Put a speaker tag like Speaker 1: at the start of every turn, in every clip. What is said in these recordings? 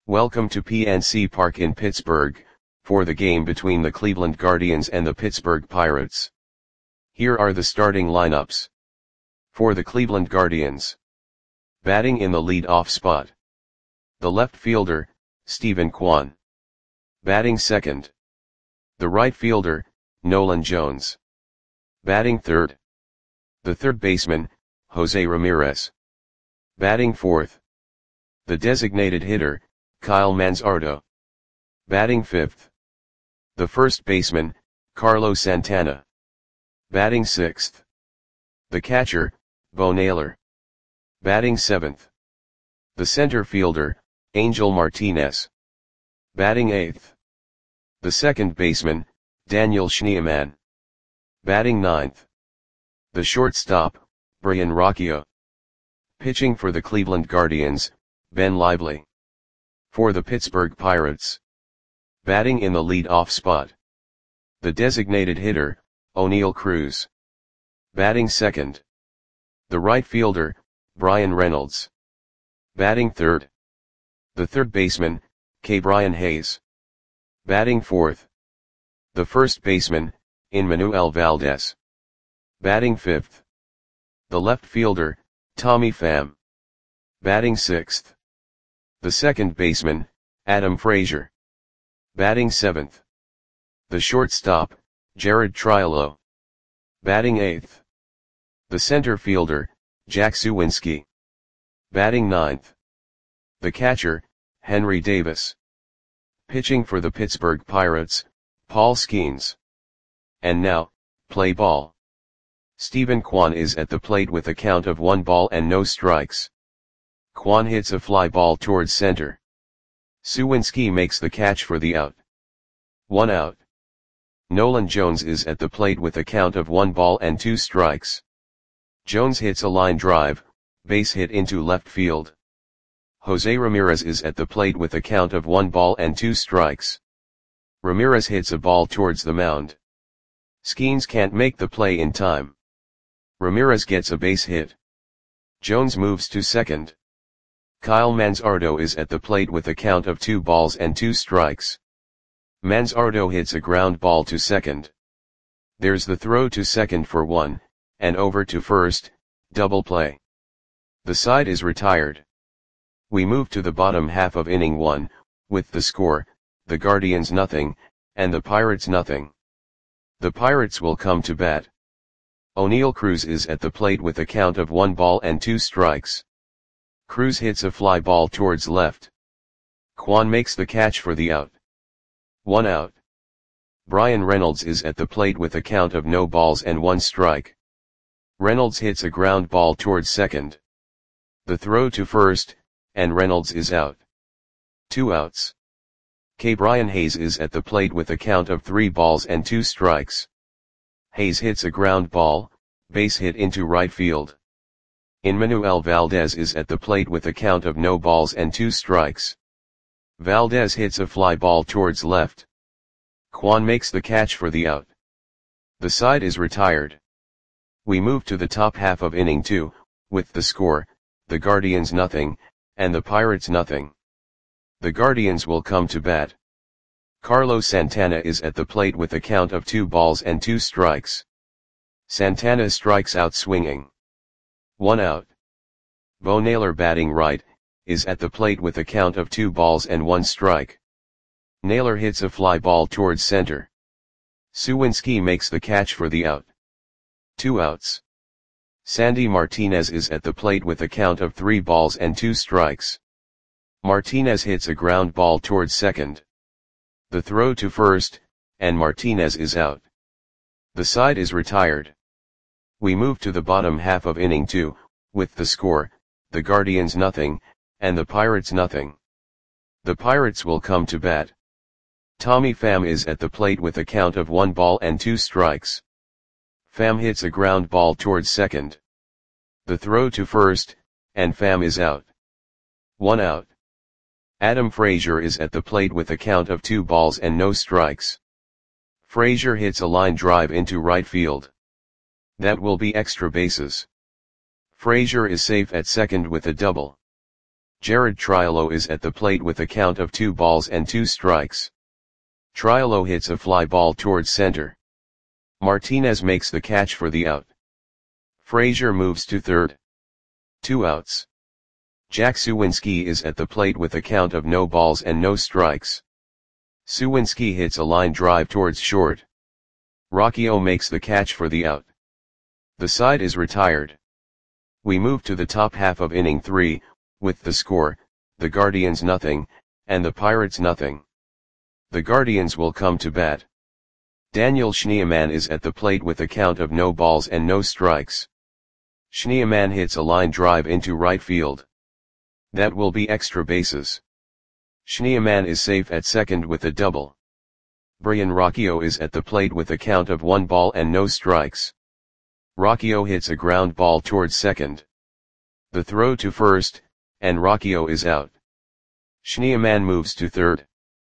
Speaker 1: Welcome to PNC Park in Pittsburgh, for the game between the Cleveland Guardians and the Pittsburgh Pirates. Here are the starting lineups. For the Cleveland Guardians. Batting in the lead-off spot. The left fielder, Steven Kwan. Batting second. The right fielder, Nolan Jones. Batting third. The third baseman, Jose Ramirez. Batting fourth. The designated hitter, Kyle Manzardo. Batting fifth. The first baseman, Carlos Santana. Batting sixth. The catcher, Bo Naylor. Batting seventh. The center fielder, Angel Martinez. Batting eighth. The second baseman, Daniel Schneemann. Batting ninth. The shortstop, Brian Rocchio. Pitching for the Cleveland Guardians, Ben Lively. For the Pittsburgh Pirates. Batting in the lead-off spot. The designated hitter, Oneil Cruz. Batting second. The right fielder, Bryan Reynolds. Batting third. The third baseman, Ke'Bryan Hayes. Batting fourth. The first baseman, Enmanuel Valdez. Batting fifth. The left fielder, Tommy Pham. Batting sixth. The second baseman, Adam Frazier. Batting seventh. The shortstop, Jared Triolo. Batting eighth. The center fielder, Jack Suwinski. Batting ninth. The catcher, Henry Davis. Pitching for the Pittsburgh Pirates, Paul Skeens. And now, play ball. Steven Kwan is at the plate with a count of 1 ball and no strikes. Kwan hits a fly ball towards center. Suwinski makes the catch for the out. 1 out. Nolan Jones is at the plate with a count of 1 ball and 2 strikes. Jones hits a line drive, base hit into left field. Jose Ramirez is at the plate with a count of 1 ball and 2 strikes. Ramirez hits a ball towards the mound. Skeens can't make the play in time. Ramirez gets a base hit. Jones moves to second. Kyle Manzardo is at the plate with a count of 2 balls and 2 strikes. Manzardo hits a ground ball to second. There's the throw to second for 1, and over to first, double play. The side is retired. We move to the bottom half of inning 1, with the score, the Guardians nothing, and the Pirates nothing. The Pirates will come to bat. Oneil Cruz is at the plate with a count of 1 ball and 2 strikes. Cruz hits a fly ball towards left. Kwan makes the catch for the out. 1 out. Bryan Reynolds is at the plate with a count of no balls and 1 strike. Reynolds hits a ground ball towards second. The throw to first, and Reynolds is out. 2 outs. Ke'Bryan Hayes is at the plate with a count of 3 balls and 2 strikes. Hayes hits a ground ball, base hit into right field. Enmanuel Valdez is at the plate with a count of no balls and 2 strikes. Valdez hits a fly ball towards left. Kwan makes the catch for the out. The side is retired. We move to the top half of inning 2, with the score, the Guardians nothing, and the Pirates nothing. The Guardians will come to bat. Carlos Santana is at the plate with a count of 2 balls and 2 strikes. Santana strikes out swinging. 1 out. Bo Naylor batting right, is at the plate with a count of 2 balls and 1 strike. Naylor hits a fly ball towards center. Suwinski makes the catch for the out. 2 outs. Sandy Martinez is at the plate with a count of 3 balls and 2 strikes. Martinez hits a ground ball towards second. The throw to first, and Martinez is out. The side is retired. We move to the bottom half of inning 2, with the score, the Guardians nothing, and the Pirates nothing. The Pirates will come to bat. Tommy Pham is at the plate with a count of 1 ball and 2 strikes. Pham hits a ground ball towards second. The throw to first, and Pham is out. 1 out. Adam Frazier is at the plate with a count of 2 balls and no strikes. Frazier hits a line drive into right field. That will be extra bases. Frazier is safe at second with a double. Jared Triolo is at the plate with a count of 2 balls and 2 strikes. Triolo hits a fly ball towards center. Martinez makes the catch for the out. Frazier moves to third. 2 outs. Jack Suwinski is at the plate with a count of no balls and no strikes. Suwinski hits a line drive towards short. Rocchio makes the catch for the out. The side is retired. We move to the top half of inning 3, with the score, the Guardians nothing, and the Pirates nothing. The Guardians will come to bat. Daniel Schneemann is at the plate with a count of no balls and no strikes. Schneemann hits a line drive into right field. That will be extra bases. Schneemann is safe at second with a double. Brian Rocchio is at the plate with a count of 1 ball and no strikes. Rocchio hits a ground ball towards second. The throw to first, and Rocchio is out. Schneemann moves to third.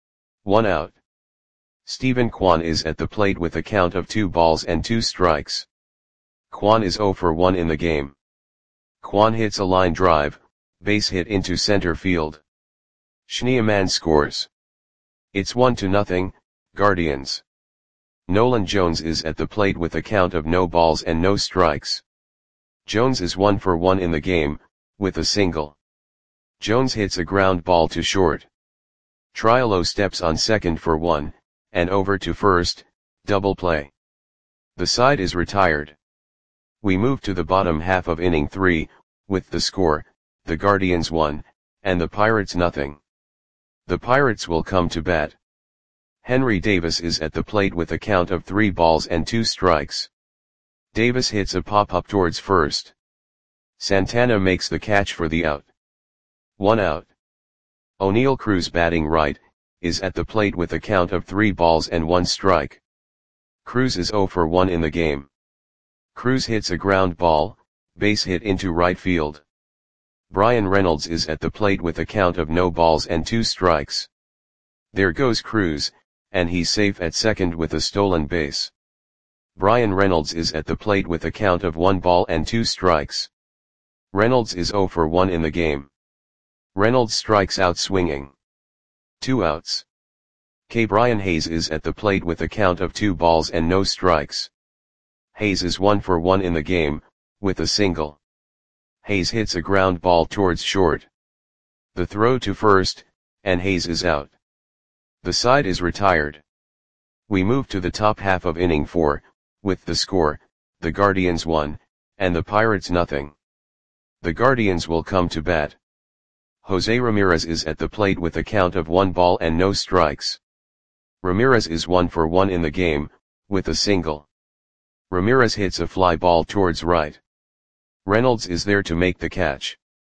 Speaker 1: 1 out. Stephen Kwan is at the plate with a count of 2 balls and 2 strikes. Kwan is 0 for 1 in the game. Kwan hits a line drive, base hit into center field. Schneemann scores. It's 1-0, Guardians. Nolan Jones is at the plate with a count of no balls and no strikes. Jones is 1 for 1 in the game, with a single. Jones hits a ground ball to short. Triolo steps on second for 1, and over to first, double play. The side is retired. We move to the bottom half of inning 3, with the score, the Guardians 1, and the Pirates nothing. The Pirates will come to bat. Henry Davis is at the plate with a count of 3 balls and 2 strikes. Davis hits a pop-up towards first. Santana makes the catch for the out. 1 out. O'Neal Cruz batting right, is at the plate with a count of 3 balls and 1 strike. Cruz is 0 for 1 in the game. Cruz hits a ground ball, base hit into right field. Brian Reynolds is at the plate with a count of no balls and 2 strikes. There goes Cruz, and he's safe at second with a stolen base. Brian Reynolds is at the plate with a count of 1 ball and 2 strikes. Reynolds is 0 for 1 in the game. Reynolds strikes out swinging. 2 outs. Brian Hayes is at the plate with a count of 2 balls and no strikes. Hayes is 1 for 1 in the game, with a single. Hayes hits a ground ball towards short. The throw to first, and Hayes is out. The side is retired. We move to the top half of inning 4, with the score, the Guardians 1, and the Pirates nothing. The Guardians will come to bat. Jose Ramirez is at the plate with a count of 1 ball and no strikes. Ramirez is 1 for 1 in the game, with a single. Ramirez hits a fly ball towards right. Reynolds is there to make the catch.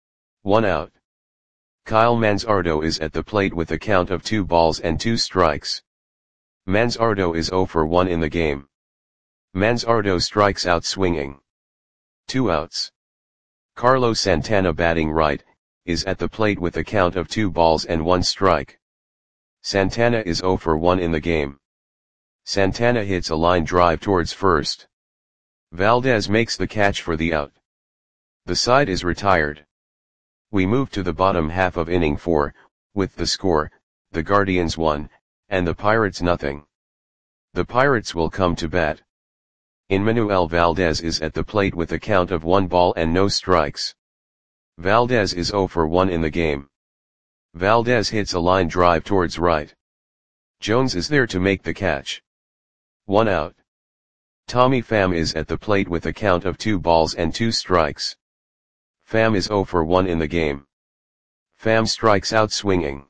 Speaker 1: 1 out. Kyle Manzardo is at the plate with a count of 2 balls and 2 strikes. Manzardo is 0 for 1 in the game. Manzardo strikes out swinging. 2 outs. Carlos Santana batting right, is at the plate with a count of 2 balls and 1 strike. Santana is 0 for 1 in the game. Santana hits a line drive towards first. Valdez makes the catch for the out. The side is retired. We move to the bottom half of inning 4, with the score, the Guardians 1, and the Pirates nothing. The Pirates will come to bat. Manuel Valdez is at the plate with a count of 1 ball and no strikes. Valdez is 0 for 1 in the game. Valdez hits a line drive towards right. Jones is there to make the catch. 1 out. Tommy Pham is at the plate with a count of 2 balls and 2 strikes. Pham is 0 for 1 in the game. Pham strikes out swinging.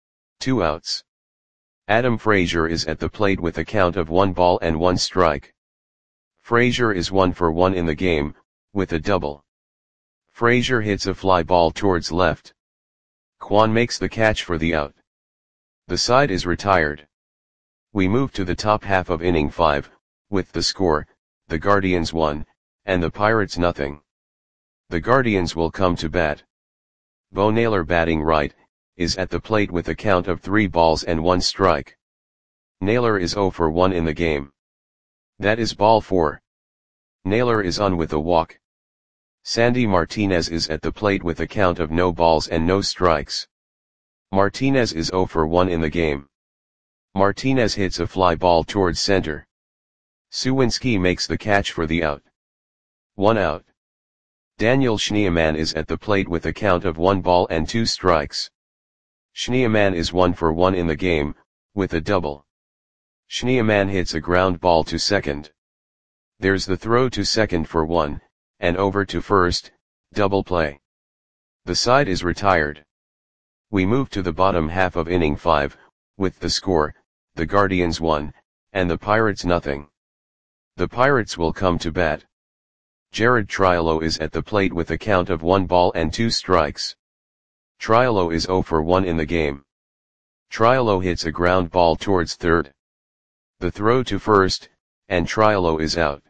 Speaker 1: 2 outs. Adam Frazier is at the plate with a count of 1 ball and 1 strike. Frazier is 1 for 1 in the game, with a double. Frazier hits a fly ball towards left. Kwan makes the catch for the out. The side is retired. We move to the top half of inning 5, with the score, the Guardians 1, and the Pirates nothing. The Guardians will come to bat. Bo Naylor batting right, is at the plate with a count of 3 balls and 1 strike. Naylor is 0 for 1 in the game. That is ball 4. Naylor is on with a walk. Sandy Martinez is at the plate with a count of no balls and no strikes. Martinez is 0 for 1 in the game. Martinez hits a fly ball towards center. Suwinski makes the catch for the out. 1 out. Daniel Schneemann is at the plate with a count of 1 ball and 2 strikes. Schneemann is 1 for 1 in the game, with a double. Schneemann hits a ground ball to second. There's the throw to second for 1, and over to first, double play. The side is retired. We move to the bottom half of inning 5, with the score, the Guardians 1, and the Pirates nothing. The Pirates will come to bat. Jared Triolo is at the plate with a count of 1 ball and 2 strikes. Triolo is 0 for 1 in the game. Triolo hits a ground ball towards third. The throw to first, and Triolo is out.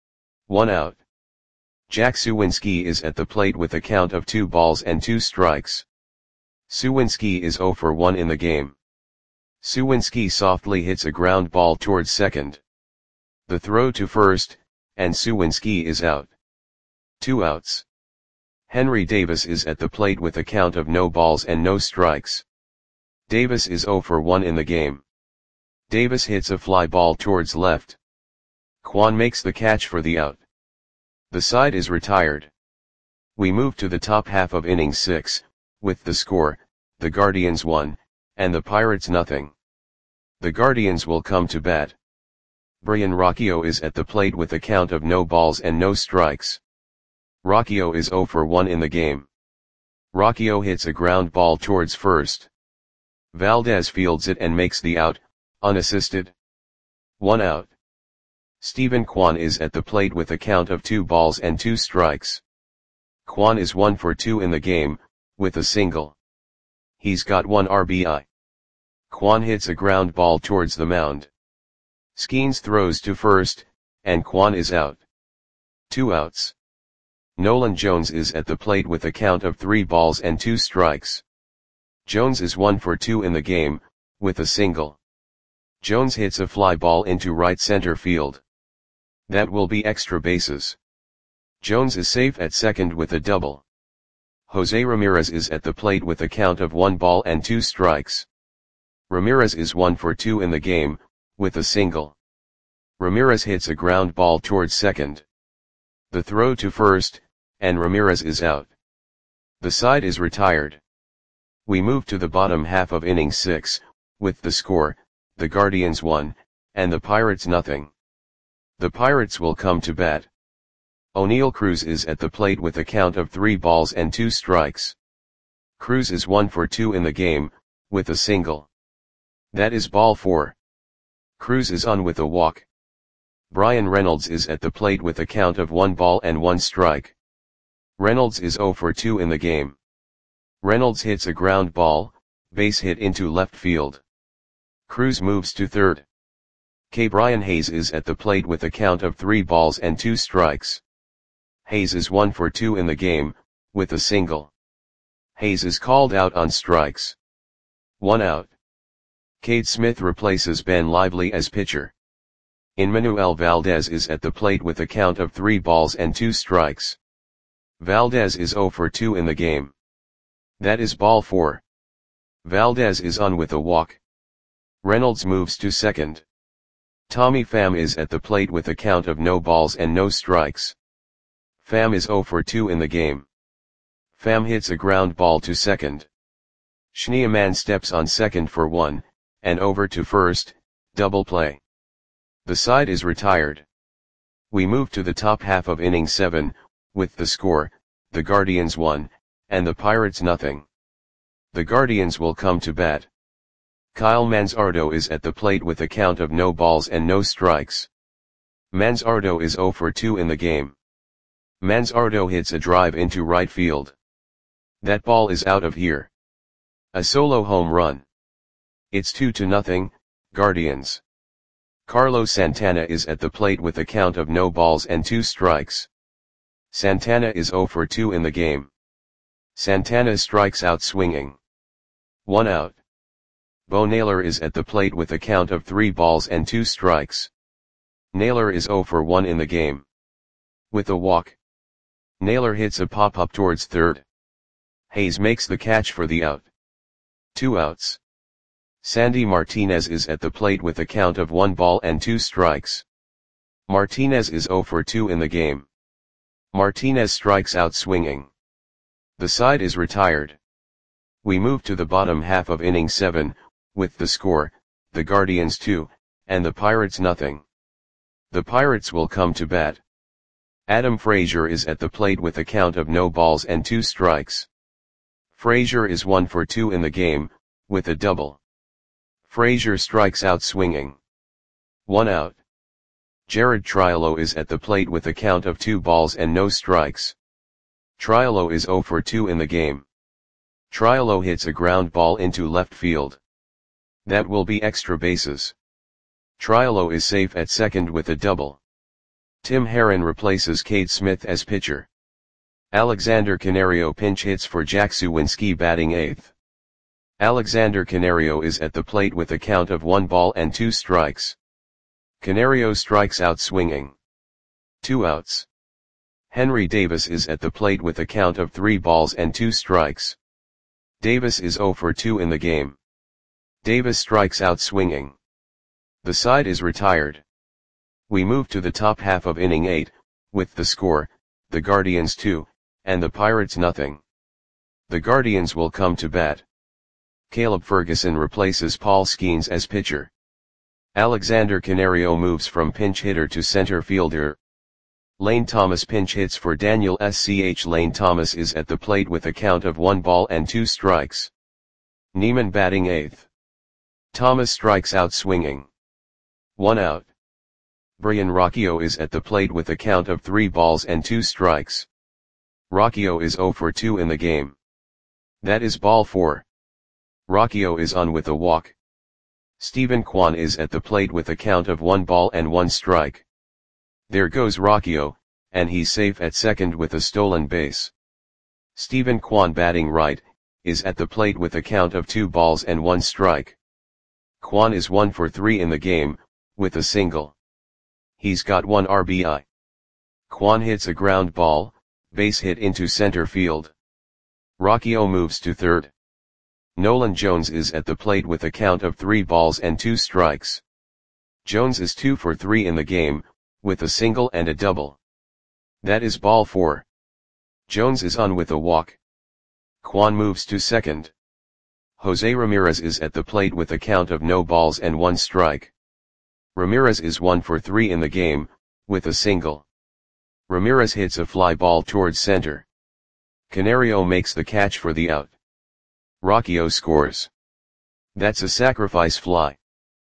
Speaker 1: 1 out. Jack Suwinski is at the plate with a count of 2 balls and 2 strikes. Suwinski is 0 for 1 in the game. Suwinski softly hits a ground ball towards second. The throw to first, and Suwinski is out. 2 outs. Henry Davis is at the plate with a count of no balls and no strikes. Davis is 0 for 1 in the game. Davis hits a fly ball towards left. Kwan makes the catch for the out. The side is retired. We move to the top half of inning 6, with the score, the Guardians 1, and the Pirates nothing. The Guardians will come to bat. Brian Rocchio is at the plate with a count of no balls and no strikes. Rocchio is 0 for 1 in the game. Rocchio hits a ground ball towards first. Valdez fields it and makes the out, unassisted. 1 out. Stephen Kwan is at the plate with a count of 2 balls and 2 strikes. Kwan is 1 for 2 in the game, with a single. He's got 1 RBI. Kwan hits a ground ball towards the mound. Skeens throws to first, and Kwan is out. 2 outs. Nolan Jones is at the plate with a count of 3 balls and 2 strikes. Jones is 1 for 2 in the game, with a single. Jones hits a fly ball into right center field. That will be extra bases. Jones is safe at second with a double. Jose Ramirez is at the plate with a count of 1 ball and 2 strikes. Ramirez is 1 for 2 in the game, with a single. Ramirez hits a ground ball towards second. The throw to first, and Ramirez is out. The side is retired. We move to the bottom half of inning 6, with the score, the Guardians 1, and the Pirates nothing. The Pirates will come to bat. O'Neal Cruz is at the plate with a count of 3 balls and 2 strikes. Cruz is 1 for 2 in the game, with a single. That is ball 4. Cruz is on with a walk. Brian Reynolds is at the plate with a count of 1 ball and 1 strike. Reynolds is 0 for 2 in the game. Reynolds hits a ground ball, base hit into left field. Cruz moves to third. Brian Hayes is at the plate with a count of 3 balls and 2 strikes. Hayes is 1 for 2 in the game, with a single. Hayes is called out on strikes. 1 out. Cade Smith replaces Ben Lively as pitcher. Manuel Valdez is at the plate with a count of 3 balls and 2 strikes. Valdez is 0 for 2 in the game. That is ball 4. Valdez is on with a walk. Reynolds moves to second. Tommy Pham is at the plate with a count of no balls and no strikes. Pham is 0 for 2 in the game. Pham hits a ground ball to second. Schneemann steps on second for 1, and over to first, double play. The side is retired. We move to the top half of inning 7, with the score, the Guardians 1, and the Pirates nothing. The Guardians will come to bat. Kyle Manzardo is at the plate with a count of no balls and no strikes. Manzardo is 0 for 2 in the game. Manzardo hits a drive into right field. That ball is out of here. A solo home run. It's 2-0, Guardians. Carlos Santana is at the plate with a count of no balls and 2 strikes. Santana is 0 for 2 in the game. Santana strikes out swinging. 1 out. Bo Naylor is at the plate with a count of 3 balls and 2 strikes. Naylor is 0 for 1 in the game. With a walk. Naylor hits a pop-up towards third. Hayes makes the catch for the out. 2 outs. Sandy Martinez is at the plate with a count of 1 ball and 2 strikes. Martinez is 0 for 2 in the game. Martinez strikes out swinging. The side is retired. We move to the bottom half of inning 7, with the score, the Guardians 2, and the Pirates nothing. The Pirates will come to bat. Adam Frazier is at the plate with a count of no balls and 2 strikes. Frazier is 1 for 2 in the game, with a double. Frazier strikes out swinging. 1 out. Jared Triolo is at the plate with a count of 2 balls and no strikes. Triolo is 0 for 2 in the game. Triolo hits a ground ball into left field. That will be extra bases. Triolo is safe at second with a double. Tim Herrin replaces Cade Smith as pitcher. Alexander Canario pinch hits for Jack Suwinski batting 8th. Alexander Canario is at the plate with a count of 1 ball and 2 strikes. Canario strikes out swinging. 2 outs. Henry Davis is at the plate with a count of 3 balls and 2 strikes. Davis is 0 for 2 in the game. Davis strikes out swinging. The side is retired. We move to the top half of inning 8, with the score, the Guardians 2, and the Pirates nothing. The Guardians will come to bat. Caleb Ferguson replaces Paul Skeens as pitcher. Alexander Canario moves from pinch hitter to center fielder. Lane Thomas pinch hits for Daniel Sch. Lane Thomas is at the plate with a count of 1 ball and 2 strikes. Neiman batting 8th. Thomas strikes out swinging. 1 out. Brian Rocchio is at the plate with a count of 3 balls and 2 strikes. Rocchio is 0 for 2 in the game. That is ball 4. Rocchio is on with a walk. Stephen Kwan is at the plate with a count of 1 ball and 1 strike. There goes Rocchio, and he's safe at second with a stolen base. Stephen Kwan batting right, is at the plate with a count of 2 balls and 1 strike. Kwan is 1 for 3 in the game, with a single. He's got 1 RBI. Kwan hits a ground ball, base hit into center field. Rocchio moves to third. Nolan Jones is at the plate with a count of 3 balls and 2 strikes. Jones is 2 for 3 in the game, with a single and a double. That is ball 4. Jones is on with a walk. Kwan moves to second. Jose Ramirez is at the plate with a count of no balls and 1 strike. Ramirez is 1 for 3 in the game, with a single. Ramirez hits a fly ball towards center. Canario makes the catch for the out. Rocchio scores. That's a sacrifice fly.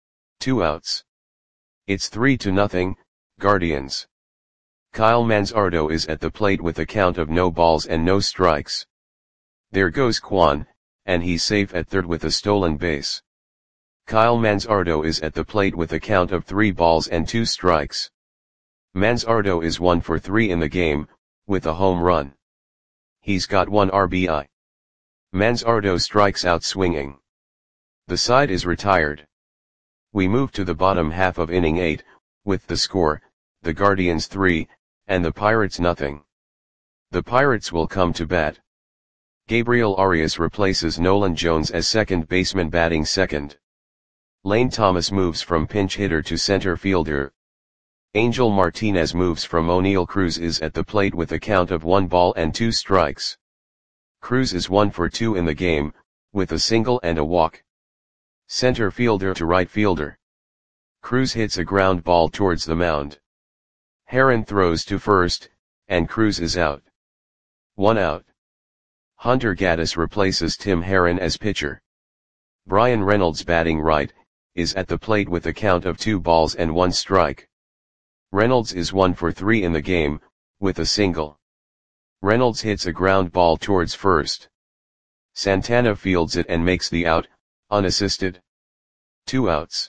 Speaker 1: 2 outs. It's 3-0, Guardians. Kyle Manzardo is at the plate with a count of no balls and no strikes. There goes Kwan, and he's safe at third with a stolen base. Kyle Manzardo is at the plate with a count of 3 balls and 2 strikes. Manzardo is 1 for 3 in the game, with a home run. He's got 1 RBI. Manzardo strikes out swinging. The side is retired. We move to the bottom half of inning 8, with the score, the Guardians 3, and the Pirates nothing. The Pirates will come to bat. Gabriel Arias replaces Nolan Jones as second baseman batting second. Lane Thomas moves from pinch hitter to center fielder. Angel Martinez moves from O'Neill. Cruz is at the plate with a count of 1 ball and 2 strikes. Cruz is 1 for 2 in the game, with a single and a walk. Center fielder to right fielder. Cruz hits a ground ball towards the mound. Herrin throws to first, and Cruz is out. 1 out. Hunter Gaddis replaces Tim Herrin as pitcher. Brian Reynolds batting right, is at the plate with a count of 2 balls and 1 strike. Reynolds is 1 for 3 in the game, with a single. Reynolds hits a ground ball towards first. Santana fields it and makes the out, unassisted. 2 outs.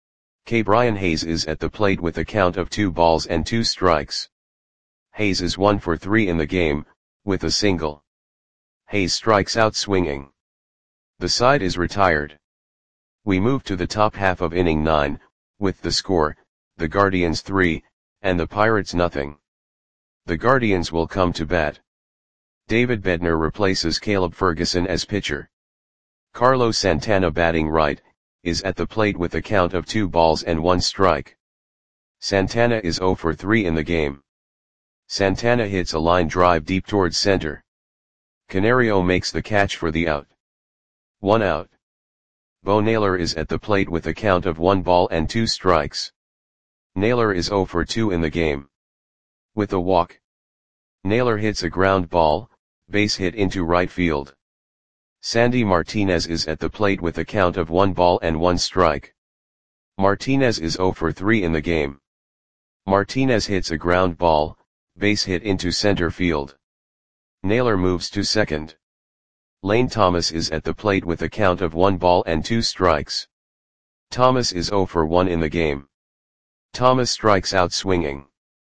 Speaker 1: Brian Hayes is at the plate with a count of 2 balls and 2 strikes. Hayes is 1 for 3 in the game, with a single. Hayes strikes out swinging. The side is retired. We move to the top half of inning 9, with the score, the Guardians 3, and the Pirates nothing. The Guardians will come to bat. David Bednar replaces Caleb Ferguson as pitcher. Carlos Santana, batting right, is at the plate with a count of 2 balls and 1 strike. Santana is 0 for 3 in the game. Santana hits a line drive deep towards center. Canario makes the catch for the out. 1 out. Bo Naylor is at the plate with a count of 1 ball and 2 strikes. Naylor is 0 for 2 in the game. With a walk, Naylor hits a ground ball, base hit into right field. Sandy Martinez is at the plate with a count of 1 ball and 1 strike. Martinez is 0 for 3 in the game. Martinez hits a ground ball, base hit into center field. Naylor moves to second. Lane Thomas is at the plate with a count of 1 ball and 2 strikes. Thomas is 0 for 1 in the game. Thomas strikes out swinging.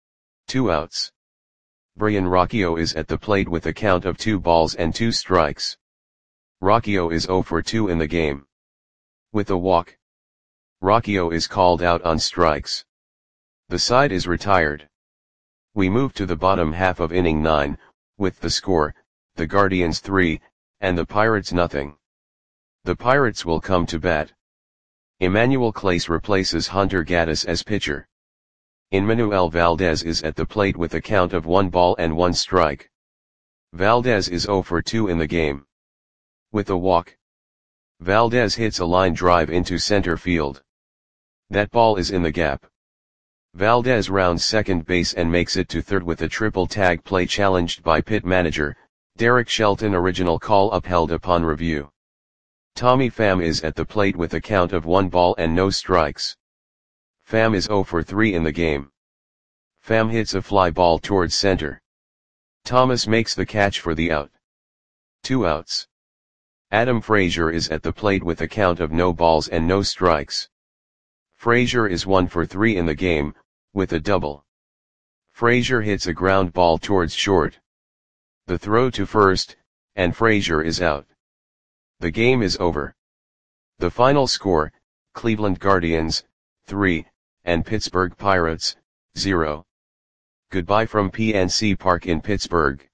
Speaker 1: 2 outs. Brian Rocchio is at the plate with a count of 2 balls and 2 strikes. Rocchio is 0 for 2 in the game. With a walk, Rocchio is called out on strikes. The side is retired. We move to the bottom half of inning 9, with the score, the Guardians 3, and the Pirates nothing. The Pirates will come to bat. Emmanuel Clase replaces Hunter Gaddis as pitcher. Emmanuel Valdez is at the plate with a count of 1 ball and 1 strike. Valdez is 0 for 2 in the game. With a walk, Valdez hits a line drive into center field. That ball is in the gap. Valdez rounds second base and makes it to third with a triple tag play challenged by pit manager, Derek Shelton. Original call upheld upon review. Tommy Pham is at the plate with a count of 1 ball and no strikes. Pham is 0 for 3 in the game. Pham hits a fly ball towards center. Thomas makes the catch for the out. 2 outs. Adam Frazier is at the plate with a count of no balls and no strikes. Frazier is 1 for 3 in the game, with a double. Frazier hits a ground ball towards short. The throw to first, and Frazier is out. The game is over. The final score, Cleveland Guardians, 3, and Pittsburgh Pirates, 0. Goodbye from PNC Park in Pittsburgh.